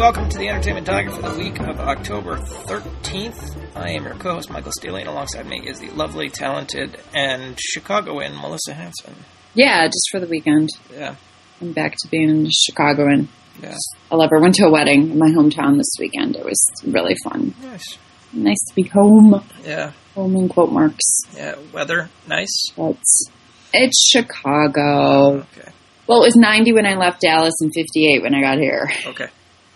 welcome to the Entertainment Tiger for the week of October 13th. I am your co-host, Michael Staley, and alongside me is the lovely, talented, and Chicagoan Melissa Hanson. Yeah, just for the weekend. Yeah. I'm back to being Chicagoan. Yeah. I love her. Went to a wedding in my hometown this weekend. It was really fun. Nice. Nice to be home. Yeah. Home in quote marks. Yeah. Weather, nice? It's Chicago. Okay. Well, it was 90 when I left Dallas and 58 when I got here. Okay.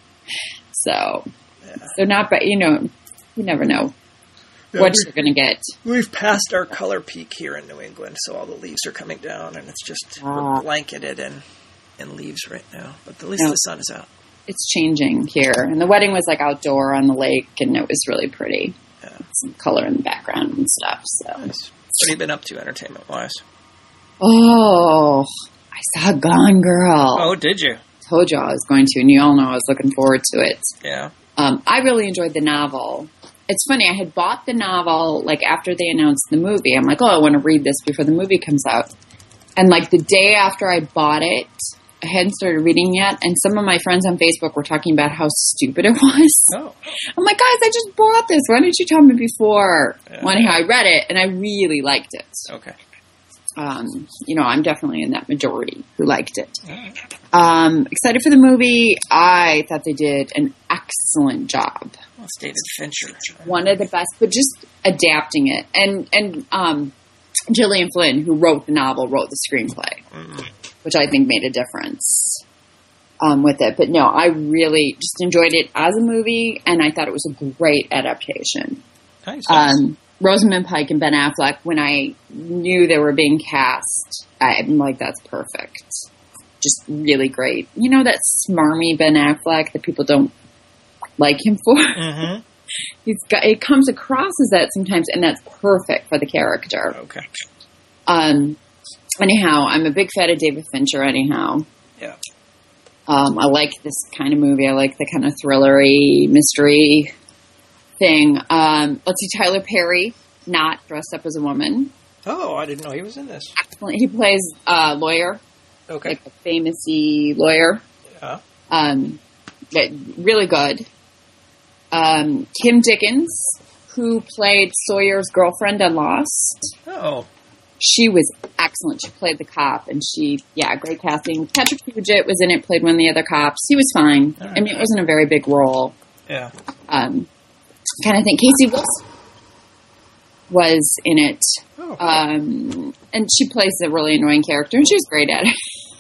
So not bad. You never know what you're going to get. We've passed our color peak here in New England, so all the leaves are coming down, and it's just we're blanketed in leaves right now. But at least the sun is out. It's changing here. And the wedding was like outdoor on the lake, and it was really pretty. Yeah. Some color in the background and stuff. So. Nice. What have you been up to entertainment-wise? Oh, I saw Gone Girl. Oh, did you? Told you I was going to, and you all know I was looking forward to it. Yeah. I really enjoyed the novel. It's funny, I had bought the novel, like, after they announced the movie. I'm like, I want to read this before the movie comes out. And, like, the day after I bought it, I hadn't started reading yet, and some of my friends on Facebook were talking about how stupid it was. Oh. I'm like, guys, I just bought this. Why didn't you tell me before? Yeah. Well, anyhow, I read it, and I really liked it. Okay. I'm definitely in that majority who liked it. Excited for the movie. I thought they did an excellent job. Well, it's David Fincher. One of the best, but just adapting it. And Gillian Flynn, who wrote the novel, wrote the screenplay, which I think made a difference with it. But no, I really just enjoyed it as a movie, and I thought it was a great adaptation. Nice. Rosamund Pike and Ben Affleck, when I knew they were being cast, I'm like, that's perfect. Just really great. You know that smarmy Ben Affleck that people don't like him for? Mm-hmm. It comes across as that sometimes, and that's perfect for the character. Okay. Anyhow, I'm a big fan of David Fincher anyhow. Yeah. I like this kind of movie. I like the kind of thrillery, mystery thing. Let's see, Tyler Perry, not dressed up as a woman. Oh, I didn't know he was in this. Excellent. He plays a lawyer. Okay. Like a famous-y lawyer. Yeah. Really good. Kim Dickens, who played Sawyer's girlfriend on Lost. Oh. She was excellent. She played the cop, and great casting. Patrick Fugit was in it, played one of the other cops. He was fine. Right. I mean, it wasn't a very big role. Yeah. Kind of think Casey Wilson was in it. Oh. And she plays a really annoying character, and she was great at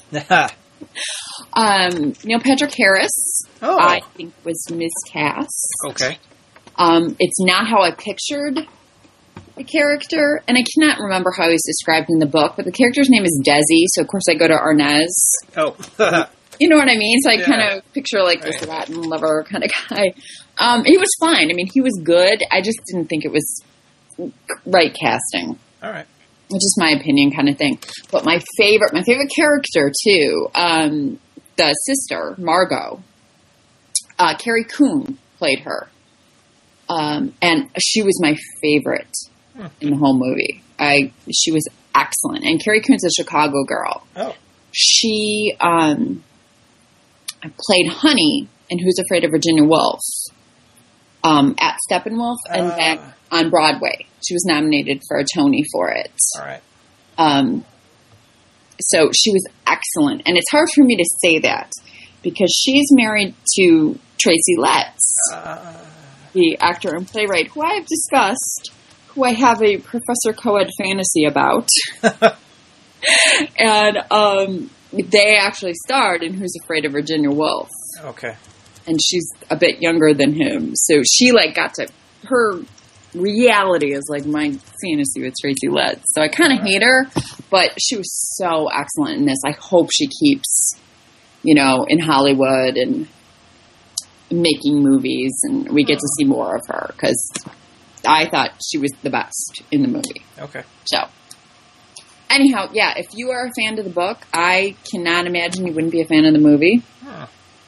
it. Neil Patrick Harris, I think, was miscast. Okay. It's not how I pictured the character, and I cannot remember how he's described in the book, but the character's name is Desi, so of course I go to Arnaz. Oh. You know what I mean? So I kind of picture like this Latin lover kind of guy. He was fine. I mean, he was good. I just didn't think it was right casting. All right. Which is my opinion kind of thing. But my favorite character too, the sister, Margot, Carrie Coon played her. And she was my favorite in the whole movie. She was excellent. And Carrie Coon's a Chicago girl. Oh. She played Honey in Who's Afraid of Virginia Woolf at Steppenwolf and back on Broadway. She was nominated for a Tony for it. All right. So she was excellent. And it's hard for me to say that because she's married to Tracy Letts, the actor and playwright who I have discussed, who I have a Professor Coed fantasy about. And they actually starred in Who's Afraid of Virginia Woolf. Okay. And she's a bit younger than him. So she her reality is like my fantasy with Tracy Letts. So I kind of hate her, but she was so excellent in this. I hope she keeps, in Hollywood and making movies, and we get to see more of her because I thought she was the best in the movie. Okay. So, anyhow, if you are a fan of the book, I cannot imagine you wouldn't be a fan of the movie. Huh.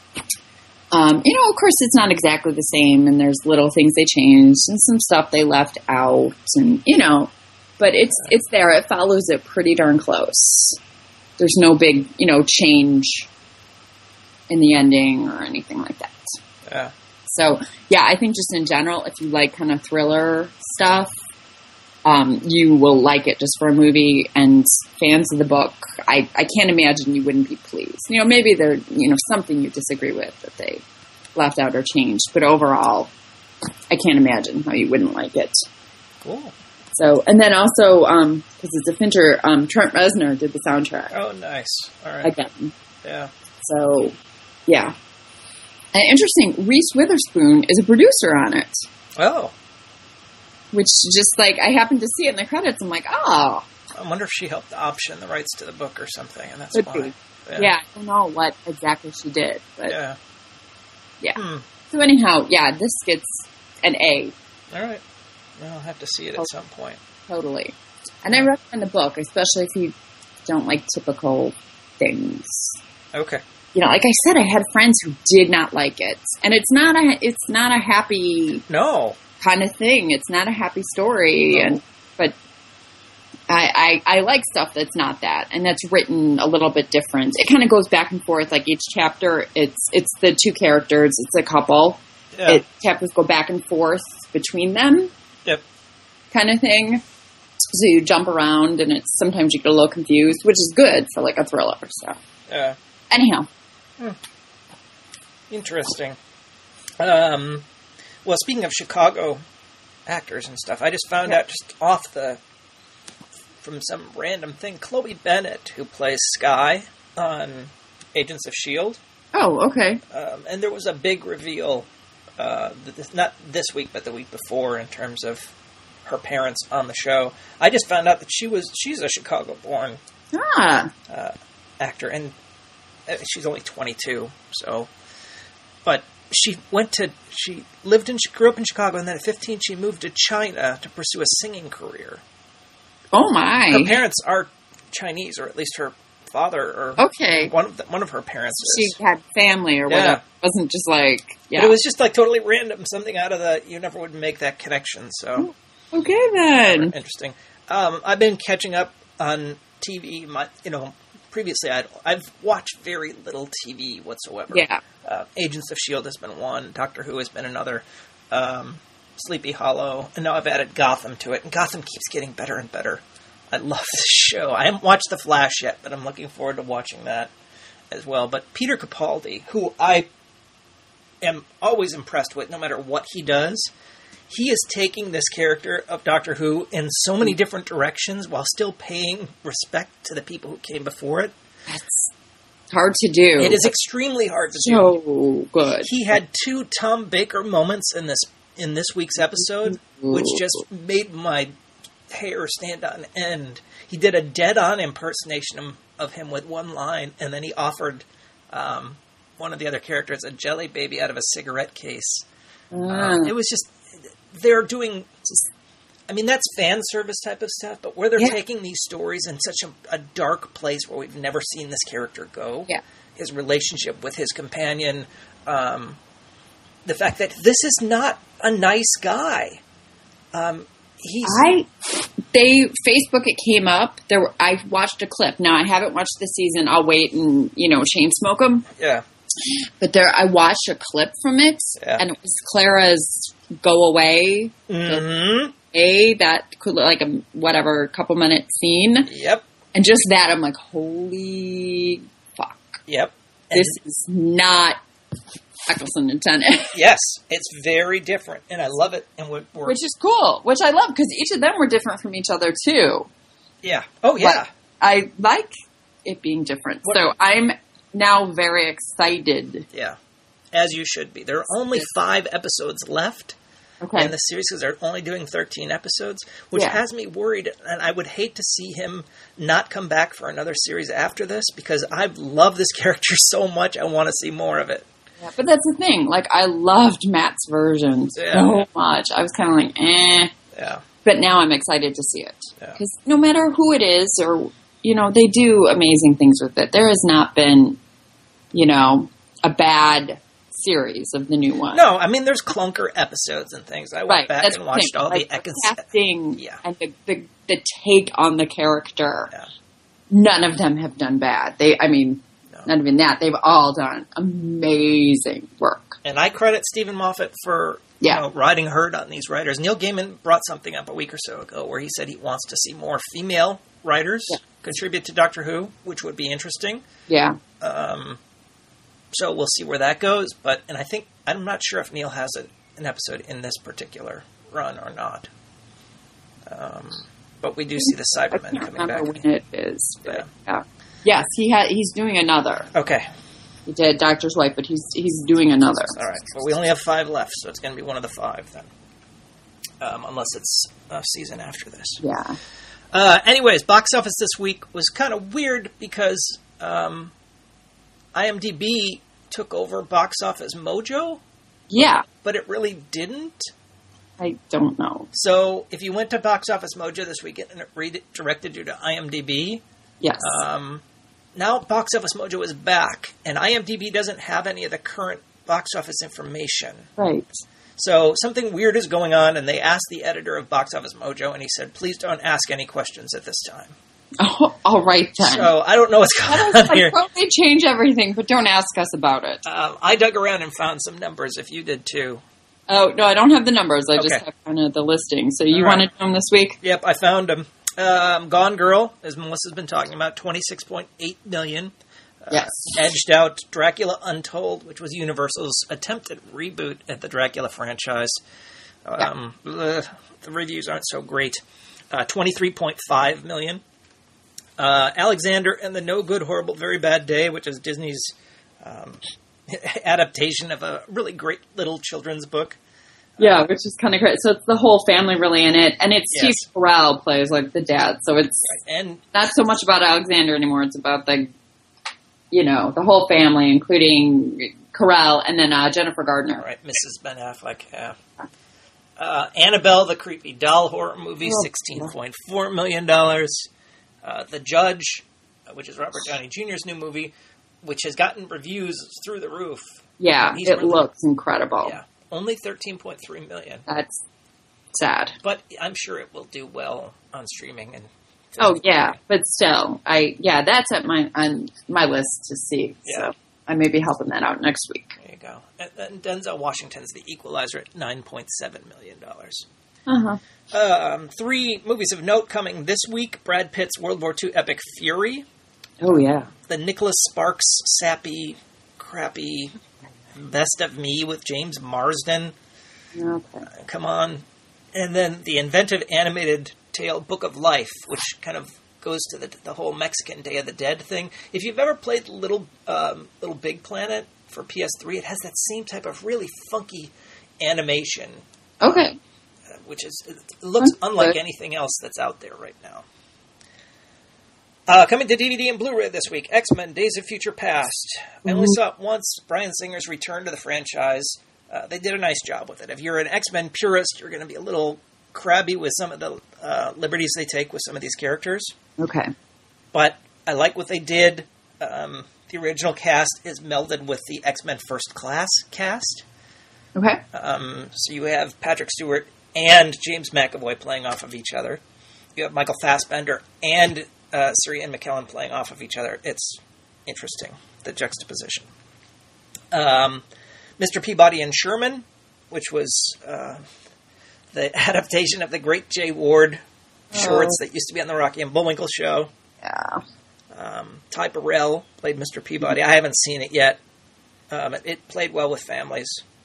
Of course, it's not exactly the same, and there's little things they changed and some stuff they left out, and but it's there. It follows it pretty darn close. There's no big, change in the ending or anything like that. Yeah. So, yeah, I think just in general, if you like kind of thriller stuff, you will like it just for a movie. And fans of the book, I can't imagine you wouldn't be pleased. You know, maybe there's, something you disagree with that they left out or changed. But overall, I can't imagine how you wouldn't like it. Cool. So, and then also, because it's a Fincher, Trent Reznor did the soundtrack. Oh, nice. All right. Again. Yeah. So, yeah. And interesting, Reese Witherspoon is a producer on it. Oh. Which just, I happened to see it in the credits. I'm like, oh. I wonder if she helped option the rights to the book or something, and that's Could why. be. Yeah, I don't know what exactly she did. But yeah. So anyhow, yeah, this gets an A. All right. Well, I'll have to see it at some point. Totally. And I recommend the book, especially if you don't like typical things. Okay. Like I said, I had friends who did not like it, and it's not a happy kind of thing. It's not a happy story, but I like stuff that's not that, and that's written a little bit different. It kind of goes back and forth. Like each chapter, it's the two characters. It's a couple. Yeah. Chapters go back and forth between them. Yep. Kind of thing. So you jump around, and sometimes you get a little confused, which is good for a thriller. So Yeah. anyhow. Interesting. Well, speaking of Chicago actors and stuff, I just found out just from some random thing, Chloe Bennett, who plays Skye on Agents of S.H.I.E.L.D. Oh, okay. And there was a big reveal, not this week, but the week before, in terms of her parents on the show. I just found out that she's a Chicago-born actor, and she's only 22, so. But she grew up in Chicago, and then at 15 she moved to China to pursue a singing career. Oh my! Her parents are Chinese, or at least her father, or one of her parents. She had family, or whatever. It wasn't just But it was just totally random, something out of you never would make that connection. So okay then, interesting. I've been catching up on TV. Previously, I've watched very little TV whatsoever. Yeah. Agents of S.H.I.E.L.D. has been one. Doctor Who has been another. Sleepy Hollow. And now I've added Gotham to it. And Gotham keeps getting better and better. I love this show. I haven't watched The Flash yet, but I'm looking forward to watching that as well. But Peter Capaldi, who I am always impressed with no matter what he does, he is taking this character of Doctor Who in so many different directions while still paying respect to the people who came before it. That's hard to do. It is extremely hard to do. So good. He had 2 Tom Baker moments in this week's episode, which just made my hair stand on end. He did a dead-on impersonation of him with one line, and then he offered one of the other characters a jelly baby out of a cigarette case. It was just... They're doing, that's fan service type of stuff, but where they're taking these stories in such a dark place where we've never seen this character go. Yeah. His relationship with his companion, the fact that this is not a nice guy. Facebook it came up. I watched a clip. Now I haven't watched the season. I'll wait and chain smoke them. Yeah. But I watched a clip from it, and it was Clara's go away. Mm-hmm. That could look like a couple minute scene. Yep. And just that, I'm like, holy fuck. Yep. This is not Eccleston and Tennant. Yes, it's very different, and I love it. And which is cool, which I love, because each of them were different from each other, too. Yeah. Oh, yeah. But I like it being different. So I'm now very excited. Yeah. As you should be. There are only 5 episodes left in the series, because they're only doing 13 episodes, which has me worried, and I would hate to see him not come back for another series after this, because I love this character so much, I want to see more of it. Yeah, but that's the thing. I loved Matt's version so much. I was kind of like, eh. Yeah. But now I'm excited to see it. Because no matter who it is, or, they do amazing things with it. There has not been, a bad series of the new one. No, there's clunker episodes and things. I went back and watched all the casting and the take on the character. Yeah. None of them have done bad. Not even that. They've all done amazing work. And I credit Stephen Moffat for riding herd on these writers. Neil Gaiman brought something up a week or so ago where he said he wants to see more female writers contribute to Doctor Who, which would be interesting. Yeah. So we'll see where that goes. I'm not sure if Neil has an episode in this particular run or not. But we do see the Cybermen coming back. When it is. But, yeah. Yes, he's doing another. Okay. He did Doctor's Wife, but he's doing another. All right. Well, we only have 5 left, so it's going to be one of the 5 then. Unless it's a season after this. Yeah. Anyways, box office this week was kind of weird because IMDb took over Box Office Mojo. Yeah. But it really didn't. I don't know. So if you went to Box Office Mojo this weekend and it redirected you to IMDb... Yes. Now Box Office Mojo is back, and IMDb doesn't have any of the current box office information. Right. So something weird is going on, and they asked the editor of Box Office Mojo, and he said, please don't ask any questions at this time. Oh, all right, then. So I don't know what's going on here. They change everything, but don't ask us about it. I dug around and found some numbers, if you did too. Oh, no, I don't have the numbers. I just have kind of the listing. So you want to do them this week? Yep, I found them. Gone Girl, as Melissa's been talking about, $26.8 million. Yes. Edged out Dracula Untold, which was Universal's attempted reboot at the Dracula franchise. The reviews aren't so great. $23.5 million. Alexander and the No Good, Horrible, Very Bad Day, which is Disney's adaptation of a really great little children's book. Yeah, which is kind of great. So it's the whole family really in it. And it's Steve Carell plays like the dad. So it's not so much about Alexander anymore. It's about the whole family, including Carell and then Jennifer Gardner. Right, Mrs. Ben Affleck. Yeah. Annabelle, the creepy doll horror movie, $16.4 million. The Judge, which is Robert Downey Jr.'s new movie, which has gotten reviews through the roof. Yeah, it looks incredible. Yeah. Only $13.3 million. That's sad. But I'm sure it will do well on streaming. But still, that's on my list to see. Yeah. So I may be helping that out next week. There you go. And Denzel Washington's The Equalizer at $9.7 million. 3 movies of note coming this week. Brad Pitt's World War II epic Fury. Oh, yeah. The Nicholas Sparks sappy, crappy Best of Me with James Marsden. Okay. Come on. And then the inventive animated tale Book of Life, which kind of goes to the whole Mexican Day of the Dead thing. If you've ever played Little Big Planet for PS3, it has that same type of really funky animation. Okay. It looks unlike anything else that's out there right now. Coming to DVD and Blu-ray this week, X-Men Days of Future Past. I only saw it once. Bryan Singer's return to the franchise. They did a nice job with it. If you're an X-Men purist, you're going to be a little crabby with some of the liberties they take with some of these characters. Okay. But I like what they did. The original cast is melded with the X-Men First Class cast. Okay. So you have Patrick Stewart and James McAvoy playing off of each other. You have Michael Fassbender and Sir Ian McKellen playing off of each other. It's interesting, the juxtaposition. Mr. Peabody and Sherman, which was the adaptation of the great Jay Ward shorts that used to be on the Rocky and Bullwinkle show. Yeah. Ty Burrell played Mr. Peabody. I haven't seen it yet. It played well with families.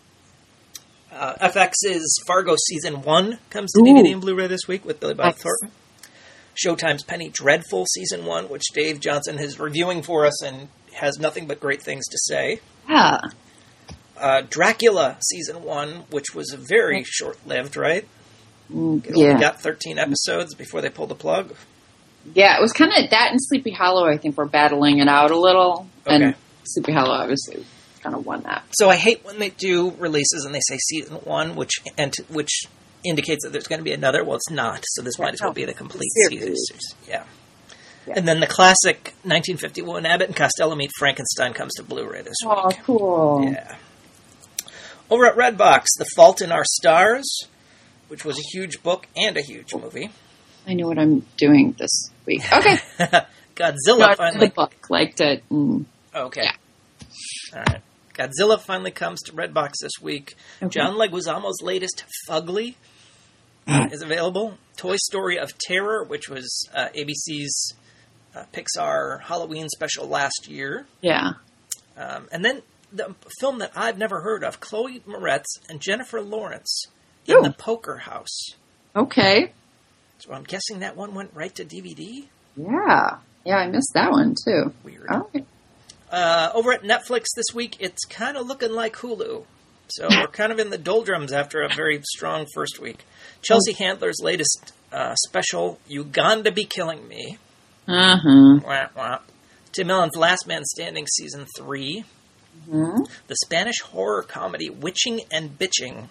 FX's Fargo Season 1 comes to DVD and Blu-ray this week with Billy Bob Thornton. Showtime's Penny Dreadful Season 1, which Dave Johnson is reviewing for us and has nothing but great things to say. Yeah. Dracula Season 1, which was very short-lived, right? It only got 13 episodes before they pulled the plug. Yeah, it was kind of that and Sleepy Hollow, I think, were battling it out a little. Okay. And Sleepy Hollow, obviously, kind of won that. So I hate when they do releases and they say Season 1, which indicates that there's going to be another. Well, it's not, so this might as well be the complete series. Yeah. And then the classic 1951 Abbott and Costello Meet Frankenstein comes to Blu-ray this week. Oh, cool. Yeah. Over at Redbox, The Fault in Our Stars, which was a huge book and a huge movie. I know what I'm doing this week. Okay. Godzilla finally. The book liked it. Okay. Yeah. All right. Godzilla finally comes to Redbox this week. Okay. John Leguizamo's latest, Fugly, is available. Toy Story of Terror, which was ABC's Pixar Halloween special last year. Yeah. And then the film that I've never heard of, Chloe Moretz and Jennifer Lawrence in The Poker House. Okay. So I'm guessing that one went right to DVD? Yeah. Yeah, I missed that one, too. Weird. Okay. Over at Netflix this week, it's kind of looking like Hulu. So we're kind of in the doldrums after a very strong first week. Chelsea Handler's latest special, Uganda Be Killing Me. Uh-huh. Wah, wah. Tim Allen's Last Man Standing Season 3. Mm-hmm. The Spanish horror comedy Witching and Bitching.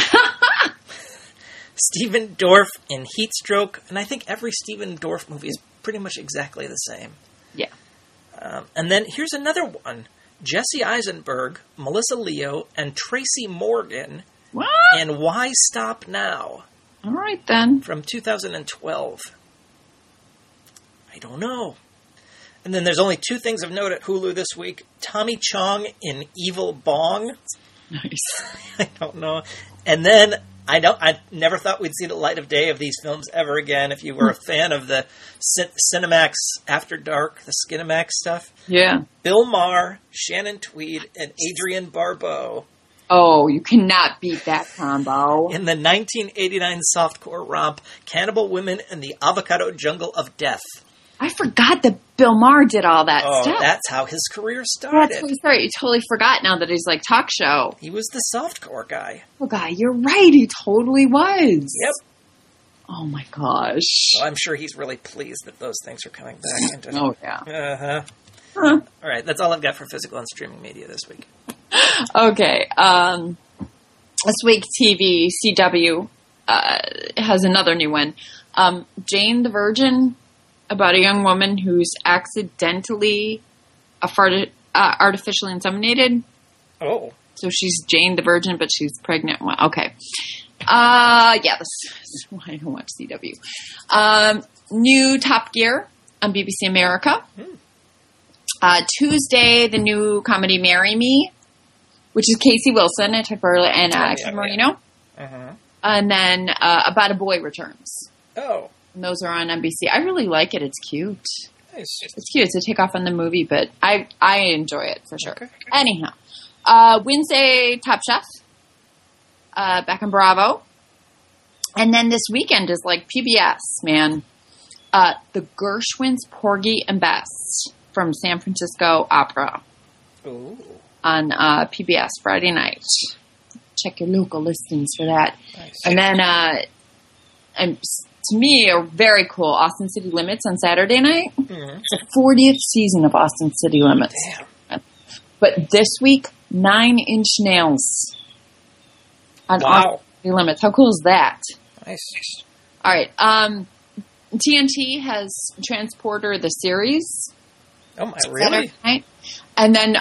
Stephen Dorff in Heatstroke. And I think every Stephen Dorff movie is pretty much exactly the same. Yeah. And then here's another one. Jesse Eisenberg, Melissa Leo, and Tracy Morgan What? in Why Stop Now All right, then. from 2012. I don't know. And then there's only two things of note at Hulu this week. Tommy Chong in Evil Bong. Nice. I don't know. And then I never thought we'd see the light of day of these films ever again. If you were a fan of the Cinemax After Dark, the Skinemax stuff. Yeah. Bill Maher, Shannon Tweed, and Adrienne Barbeau Oh, you cannot beat that combo. in the 1989 softcore romp Cannibal Women and the Avocado Jungle of Death. I forgot that Bill Maher did all that Oh, stuff. that's how his career started. That's so sorry. You totally forgot now that he's like talk show. He was the softcore guy. Oh, God, you're right. He totally was. Yep. Oh, my gosh. So I'm sure he's really pleased that those things are coming back into. Oh, yeah. Uh-huh. Huh. All right, that's all I've got for physical and streaming media this week. Okay. This week, TV, CW has another new one. Jane the Virgin, about a young woman who's accidentally artificially inseminated. Oh. So she's Jane the Virgin, but she's pregnant. Well, okay. Yeah, this is why I don't watch CW. New Top Gear on BBC America. Tuesday, the new comedy Marry Me, which is Casey Wilson and Ken Marino. Uh-huh. And then About a Boy returns. Oh. And those are on NBC. I really like it. It's cute. Nice. It's cute. It's a takeoff on the movie, but I enjoy it for sure. Okay. Anyhow, Wednesday, Top Chef, back on Bravo. And then this weekend is like PBS, man. The Gershwins, Porgy and Bess from San Francisco Opera. Ooh. On PBS Friday night. Check your local listings for that. Nice. And then, and to me, a very cool Austin City Limits on Saturday night. Mm-hmm. It's the 40th season of Austin City Limits. Damn. But this week, 9 Inch Nails on Austin City Limits. How cool is that? Nice. All right. TNT has Transporter the series. Oh, my, really? Night. And then,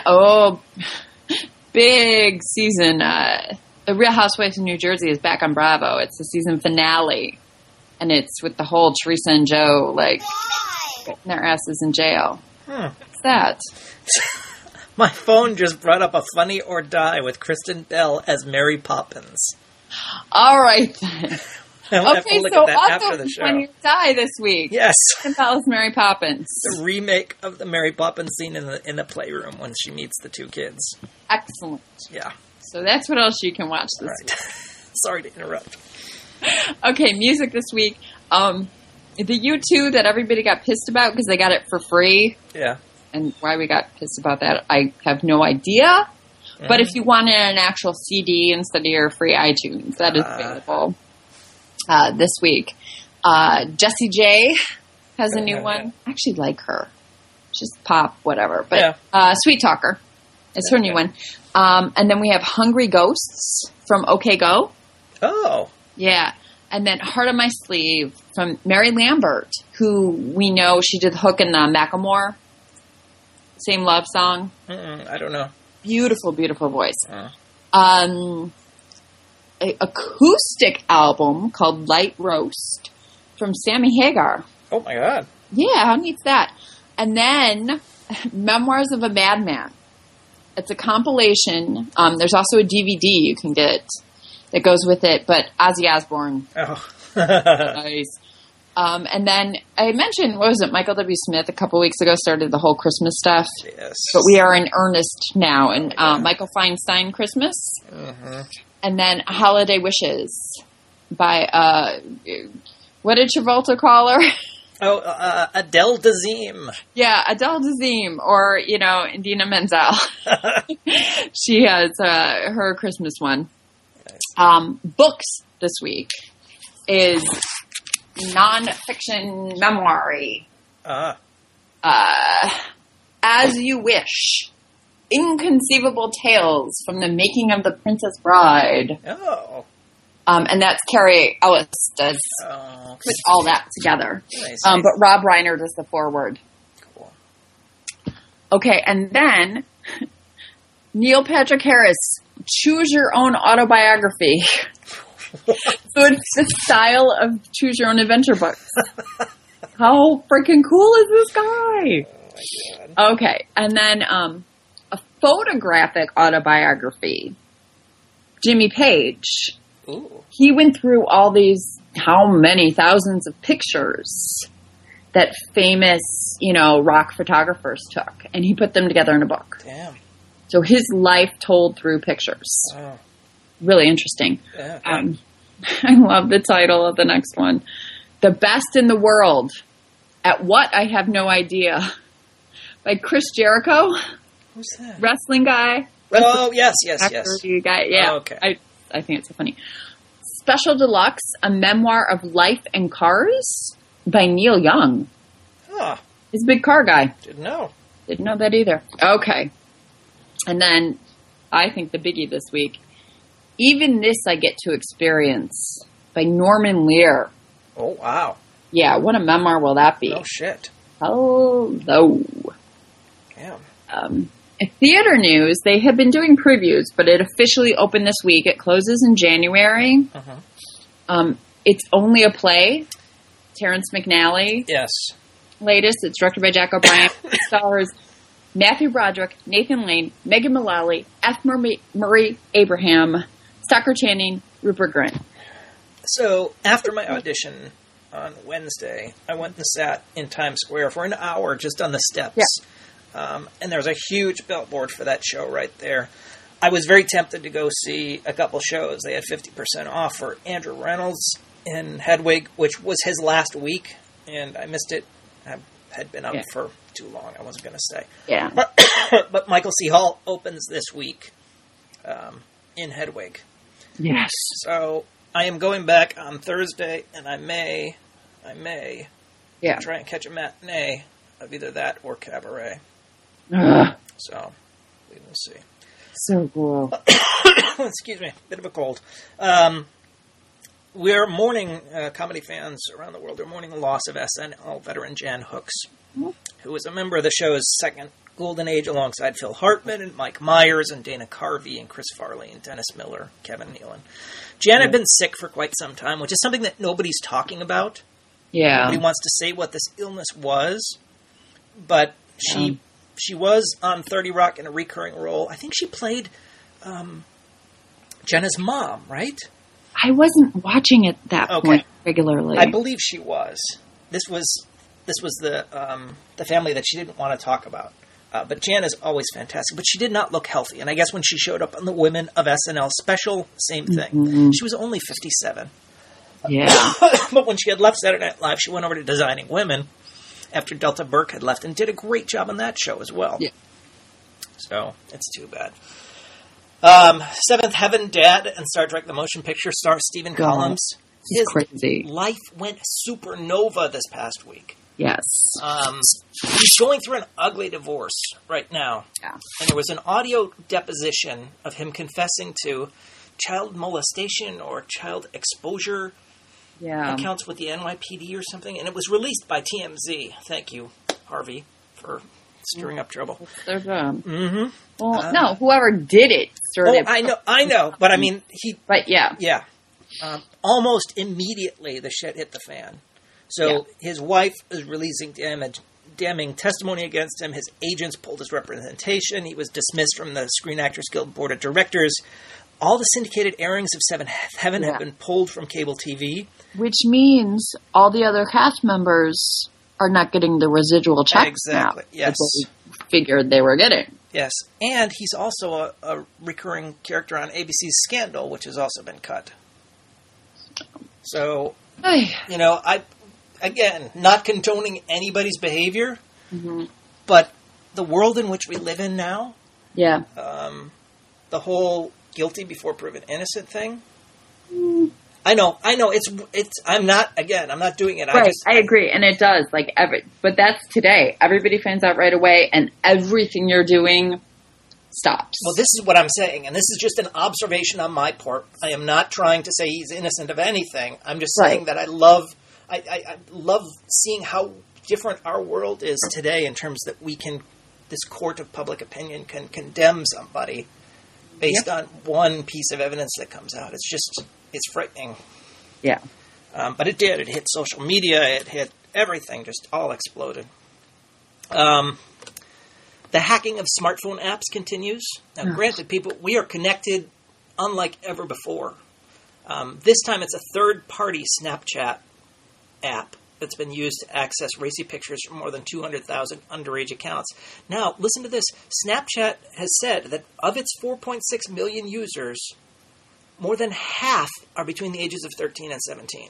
big season. The Real Housewives of New Jersey is back on Bravo. It's the season finale. And it's with the whole Teresa and Joe, like, getting their asses in jail. What's that? My phone just brought up a Funny or Die with Kristen Bell as Mary Poppins. All right, then. I'll have to look at that after the show. Funny or Die this week. Yes. Kristen Bell's Mary Poppins. The remake of the Mary Poppins scene in the playroom when she meets the two kids. Excellent. Yeah. So that's what else you can watch this Right. week. Sorry to interrupt. Okay, music this week. The U2 that everybody got pissed about because they got it for free. Yeah. And why we got pissed about that, I have no idea. Mm-hmm. But if you wanted an actual CD instead of your free iTunes, that is available this week. Jessie J has a new one. I actually like her. She's pop, whatever. But Sweet Talker is her new one. And then we have Hungry Ghosts from OK Go. Oh. Yeah. And then Heart on My Sleeve from Mary Lambert, who we know she did the hook in the Macklemore Same Love song. I don't know. Beautiful, beautiful voice. An acoustic album called Light Roast from Sammy Hagar. Oh, my God. Yeah, how neat's that? And then Memoirs of a Madman It's a compilation. There's also a DVD you can get that goes with it, but Ozzy Osbourne. Oh. Nice. And then I mentioned, what was it, Michael W. Smith a couple weeks ago started the whole Christmas stuff. Yes. But we are in earnest now. And Michael Feinstein Christmas. Mm-hmm. And then Holiday Wishes by, what did Travolta call her? Oh, Adele Dazeem. Yeah, Adele Dazeem, or, Indina Menzel. She has her Christmas one. Books this week is nonfiction memoir. As You Wish. Inconceivable Tales from the Making of the Princess Bride. Oh. And that's Carrie Ellis does put all that together. Nice. But Rob Reiner does the foreword. Cool. Okay, and then Neil Patrick Harris, Choose Your Own Autobiography. So it's the style of Choose Your Own Adventure books. How freaking cool is this guy? Oh my God. Okay, and then a photographic autobiography. Jimmy Page. Ooh. He went through all these, how many thousands of pictures that famous, rock photographers took, and he put them together in a book. Damn. So his life told through pictures. Oh. Really interesting. Yeah. I love the title of the next one. The Best in the World. At What? I Have No Idea. By Chris Jericho. Who's that? Wrestling guy. Oh, yes. Guy. Yeah. Oh, okay. I think it's so funny. Special Deluxe, a memoir of life and cars by Neil Young. Huh. He's a big car guy. Didn't know. Didn't know that either. Okay. And then I think the biggie this week, Even This I Get to Experience by Norman Lear. Oh, wow. Yeah, what a memoir will that be? Oh, shit. Hello. Damn. Theater news, they have been doing previews, but it officially opened this week. It closes in January. Uh-huh. It's only a play. Terrence McNally. Yes. Latest. It's directed by Jack O'Brien. Stars Matthew Broderick, Nathan Lane, Megan Mullally, F. Murray Abraham, Stockard Channing, Rupert Grint. So, after my audition on Wednesday, I went and sat in Times Square for an hour just on the steps. Yeah. And there was a huge billboard for that show right there. I was very tempted to go see a couple shows. They had 50% off for Andrew Reynolds in Hedwig, which was his last week, and I missed it. I had been up for too long. I wasn't going to stay. Yeah. But Michael C. Hall opens this week in Hedwig. Yes. So I am going back on Thursday, and I may try and catch a matinee of either that or Cabaret. So we will see. So cool. Excuse me, bit of a cold. We're mourning, comedy fans around the world are mourning the loss of SNL veteran Jan Hooks, who was a member of the show's second golden age alongside Phil Hartman and Mike Myers and Dana Carvey and Chris Farley and Dennis Miller, Kevin Nealon. Jan had been sick for quite some time, which is something that nobody's talking about. Yeah. Nobody wants to say what this illness was, but she was on 30 Rock in a recurring role. I think she played Jenna's mom, right? I wasn't watching it that point regularly. I believe she was. This was the family that she didn't want to talk about. But Jan is always fantastic. But she did not look healthy. And I guess when she showed up on the Women of SNL special, same thing. Mm-hmm. She was only 57. Yeah. But when she had left Saturday Night Live, she went over to Designing Women after Delta Burke had left and did a great job on that show as well. Yeah. So, it's too bad. Seventh Heaven Dad and Star Trek The Motion Picture star Stephen Collins. His crazy. Life went supernova this past week. Yes. He's going through an ugly divorce right now. Yeah. And there was an audio deposition of him confessing to child molestation or child exposure accounts with the NYPD or something. And it was released by TMZ. Thank you, Harvey, for stirring up trouble. Their job. Mm-hmm. Well, no, whoever did it stirred it. I know. But I mean, But yeah. Yeah. Almost immediately the shit hit the fan. So his wife is releasing damning testimony against him. His agents pulled his representation. He was dismissed from the Screen Actors Guild Board of Directors. All the syndicated airings of Seventh Heaven have been pulled from cable TV. Which means all the other cast members are not getting the residual checks exactly. now. Yes. That they figured they were getting. Yes. And he's also a recurring character on ABC's Scandal, which has also been cut. So, you know, again, not condoning anybody's behavior, but the world in which we live in now, the whole guilty before proven innocent thing. I know. I'm not doing it. Right. I agree. And it does, but that's today. Everybody finds out right away and everything you're doing stops. Well, this is what I'm saying. And this is just an observation on my part. I am not trying to say he's innocent of anything. I'm just saying that I love seeing how different our world is today in terms that this court of public opinion can condemn somebody based on one piece of evidence that comes out. It's frightening. Yeah. But it did. It hit social media. It hit everything. Just all exploded. The hacking of smartphone apps continues. Now, granted, we are connected unlike ever before. This time it's a third-party Snapchat app that's been used to access racy pictures from more than 200,000 underage accounts. Now, listen to this. Snapchat has said that of its 4.6 million users, more than half are between the ages of 13 and 17.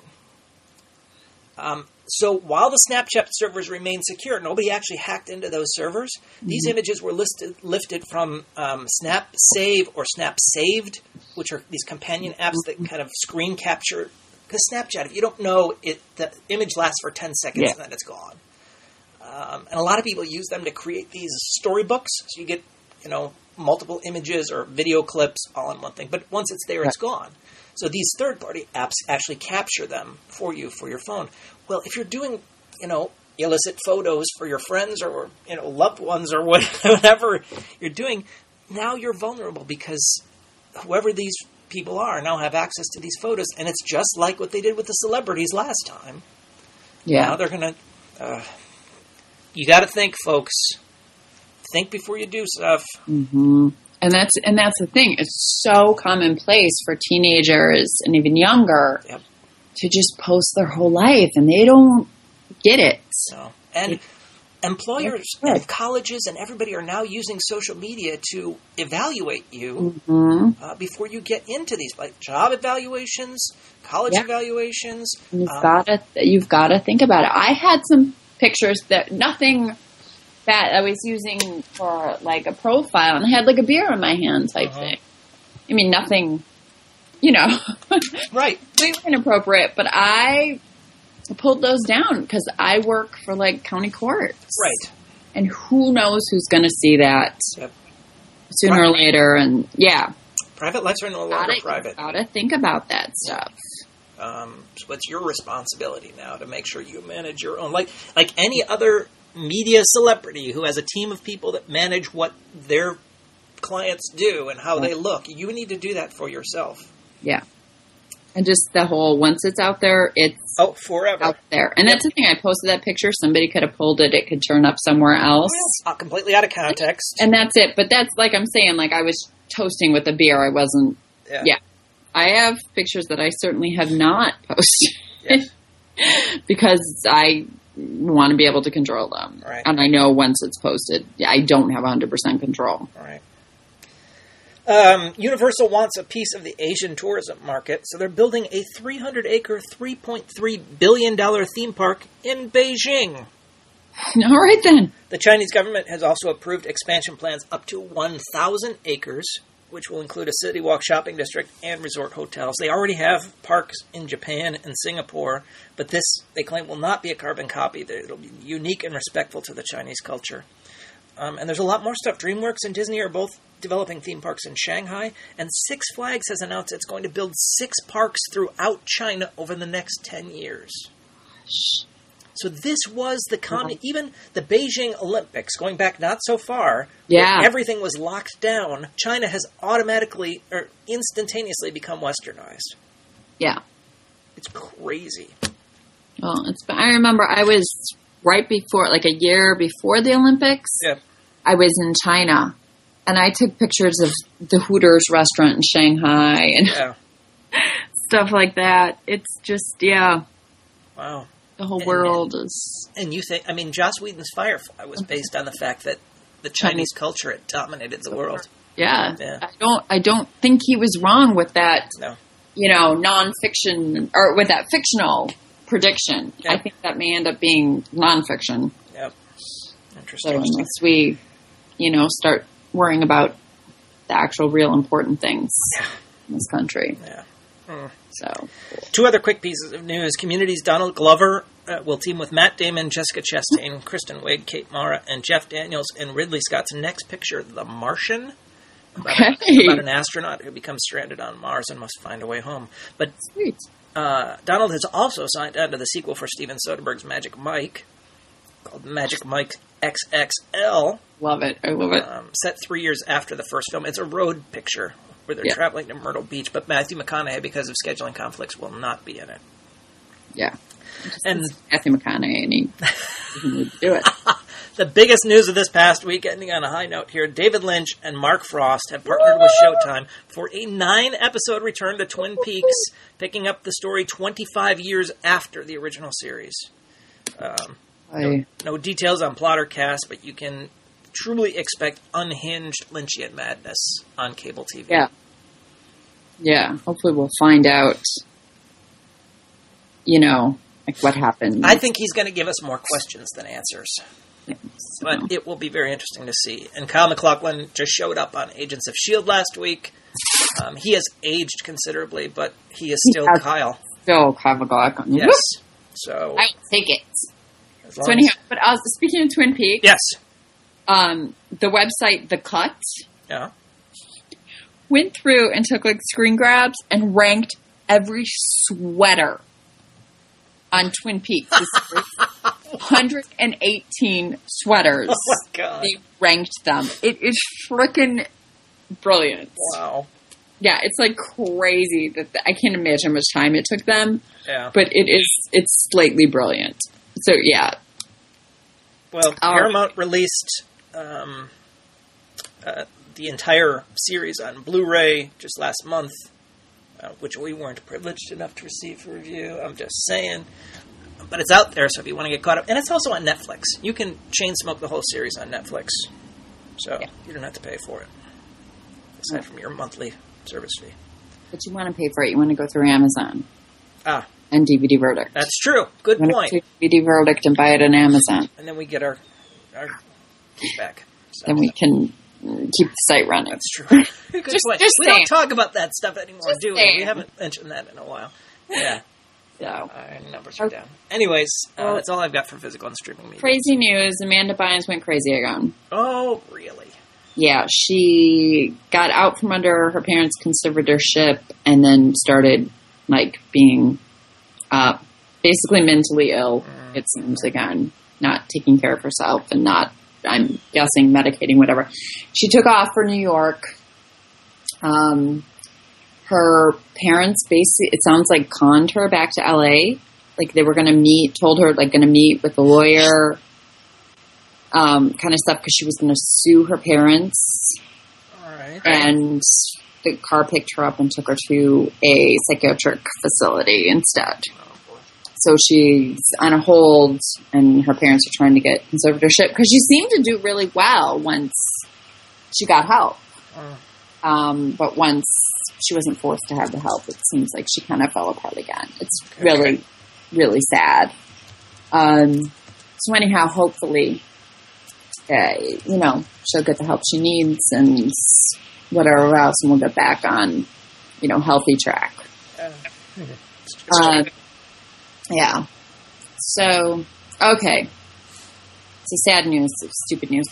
So while the Snapchat servers remain secure, nobody actually hacked into those servers. These images were lifted from SnapSave or SnapSaved, which are these companion apps that kind of screen capture. Because Snapchat, if you don't know, the image lasts for 10 seconds and then it's gone. And a lot of people use them to create these storybooks. So you get, multiple images or video clips all in one thing. But once it's there, it's gone. So these third-party apps actually capture them for you for your phone. Well, if you're doing, illicit photos for your friends or, loved ones or whatever you're doing, now you're vulnerable because whoever these people are now have access to these photos. And it's just like what they did with the celebrities last time. Yeah. Now they're going to... you got to think, folks. Think before you do stuff. Mm-hmm. And that's the thing. It's so commonplace for teenagers and even younger to just post their whole life, and they don't get it. No. And employers and colleges and everybody are now using social media to evaluate you before you get into these, like job evaluations, college evaluations. You've got to think about it. I had some pictures that nothing that I was using for like a profile, and I had like a beer in my hand type thing. I mean, nothing, right? They were inappropriate, but I pulled those down because I work for like county courts, right? And who knows who's going to see that sooner or later? And private lives are no longer private. Gotta think about that stuff. So it's your responsibility now to make sure you manage your own, like any other media celebrity who has a team of people that manage what their clients do and how they look. You need to do that for yourself. Yeah. And just the whole, once it's out there, it's forever out there. And that's the thing. I posted that picture. Somebody could have pulled it. It could turn up somewhere else. Completely out of context. And that's it. But that's like I'm saying, like I was toasting with a beer. I wasn't. Yeah. I have pictures that I certainly have not posted because I want to be able to control them. Right. And I know once it's posted, I don't have 100% control. Right. Universal wants a piece of the Asian tourism market, so they're building a 300-acre, $3.3 billion theme park in Beijing. All right, then. The Chinese government has also approved expansion plans up to 1,000 acres, which will include a city walk shopping district and resort hotels. They already have parks in Japan and Singapore, but this, they claim, will not be a carbon copy. It'll be unique and respectful to the Chinese culture. And there's a lot more stuff. DreamWorks and Disney are both developing theme parks in Shanghai, and Six Flags has announced it's going to build 6 parks throughout China over the next 10 years. So this was the common, even the Beijing Olympics, going back not so far, where everything was locked down, China has automatically or instantaneously become westernized. Yeah. It's crazy. Well, I remember I was right before, like a year before the Olympics, I was in China, and I took pictures of the Hooters restaurant in Shanghai and stuff like that. It's just, wow. The whole world is... And you think, I mean, Joss Whedon's Firefly was based on the fact that the Chinese culture had dominated the world. Yeah. I don't think he was wrong with that, nonfiction, or with that fictional prediction. I think that may end up being nonfiction. Yep. Interesting. So unless we, start worrying about the actual real important things in this country. Yeah. So, 2 other quick pieces of news. Community's Donald Glover will team with Matt Damon, Jessica Chastain, Kristen Wiig, Kate Mara, and Jeff Daniels in Ridley Scott's next picture, The Martian, about an astronaut who becomes stranded on Mars and must find a way home. But sweet. Donald has also signed on to the sequel for Steven Soderbergh's Magic Mike, called Magic Mike XXL. Love it. I love it. Set 3 years after the first film. It's a road picture where they're traveling to Myrtle Beach, but Matthew McConaughey, because of scheduling conflicts, will not be in it. Yeah. And Matthew McConaughey, and he doesn't need to do it. The biggest news of this past week, ending on a high note here, David Lynch and Mark Frost have partnered with Showtime for a 9-episode return to Twin Peaks, picking up the story 25 years after the original series. No details on plot or cast, but you can truly expect unhinged Lynchian madness on cable TV. Yeah. Hopefully we'll find out, what happened. I think he's going to give us more questions than answers. But it will be very interesting to see. And Kyle MacLachlan just showed up on Agents of S.H.I.E.L.D. last week. He has aged considerably, but he is still Kyle. Still Kyle MacLachlan. Yes. So I take it. So anyhow, but speaking of Twin Peaks. Yes. The website The Cut went through and took screen grabs and ranked every sweater on Twin Peaks. 118 sweaters. Oh my God. They ranked them. It is freaking brilliant. Wow. Yeah, it's crazy that I can't imagine how much time it took them. Yeah. But it's slightly brilliant. So yeah. Well, Paramount released the entire series on Blu-ray just last month, which we weren't privileged enough to receive for review. I'm just saying. But it's out there, so if you want to get caught up. And it's also on Netflix. You can chain smoke the whole series on Netflix. So you don't have to pay for it. Aside from your monthly service fee. But you want to pay for it. You want to go through Amazon. And DVD Verdict. That's true. Good point. DVD Verdict and buy it on Amazon. And then we get our kickback. So. Then we can keep the site running. That's true. Good point. We don't talk about that stuff anymore, do we? We haven't mentioned that in a while. Yeah. So. Our numbers are down. Anyways, that's all I've got for physical and streaming media. Crazy news. Amanda Bynes went crazy again. Oh, really? Yeah, she got out from under her parents' conservatorship and then started, being basically mentally ill, it seems, again. Not taking care of herself and not, I'm guessing, medicating, whatever. She took off for New York. Her parents basically, it sounds like, conned her back to LA. They were going to meet, told her, going to meet with a lawyer, kind of stuff, because she was going to sue her parents. All right. And the car picked her up and took her to a psychiatric facility instead. Oh, boy. So she's on a hold, and her parents are trying to get conservatorship, because she seemed to do really well once she got help. But once she wasn't forced to have the help, it seems like she kind of fell apart again. It's really, really sad. So anyhow, hopefully, she'll get the help she needs and whatever else, and we'll get back on, healthy track. Yeah. So, okay. So sad news, stupid news.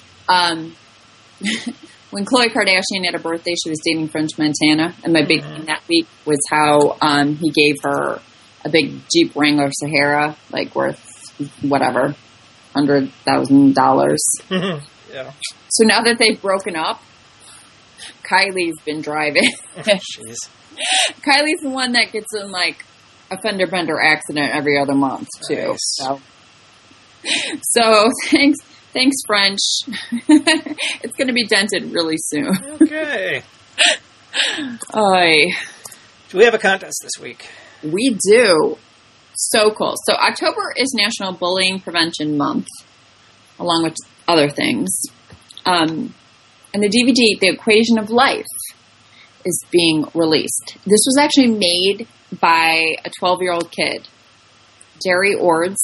When Khloe Kardashian had her birthday, she was dating French Montana, and my big thing that week was how he gave her a big Jeep Wrangler Sahara, worth whatever, $100,000. Yeah. So now that they've broken up, Kylie's been driving. Jeez. Kylie's the one that gets in a fender bender accident every other month too. Nice. So So thanks, French. It's going to be dented really soon. Okay. Oy. Do we have a contest this week? We do. So cool. So October is National Bullying Prevention Month, along with other things. And the DVD, The Equation of Life, is being released. This was actually made by a 12-year-old kid, Jerry Ords.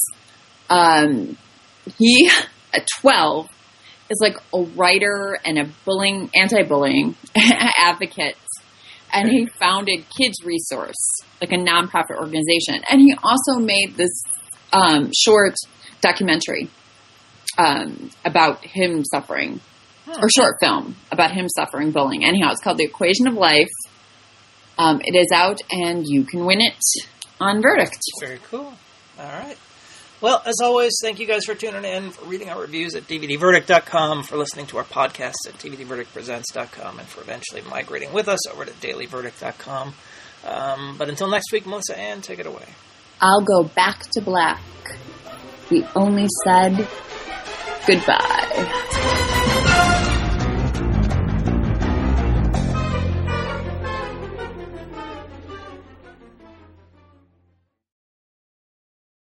He, at 12, is like a writer and a anti-bullying advocate. And he founded Kids Resource, like a nonprofit organization. And he also made this short documentary about him suffering, or short film about him suffering bullying. Anyhow, it's called The Equation of Life. It is out, and you can win it on Verdict. Very cool. All right. Well, as always, thank you guys for tuning in, for reading our reviews at DVDverdict.com, for listening to our podcasts at DVDverdictpresents.com, and for eventually migrating with us over to DailyVerdict.com. But until next week, Melissa Ann, take it away. I'll go back to black. We only said goodbye.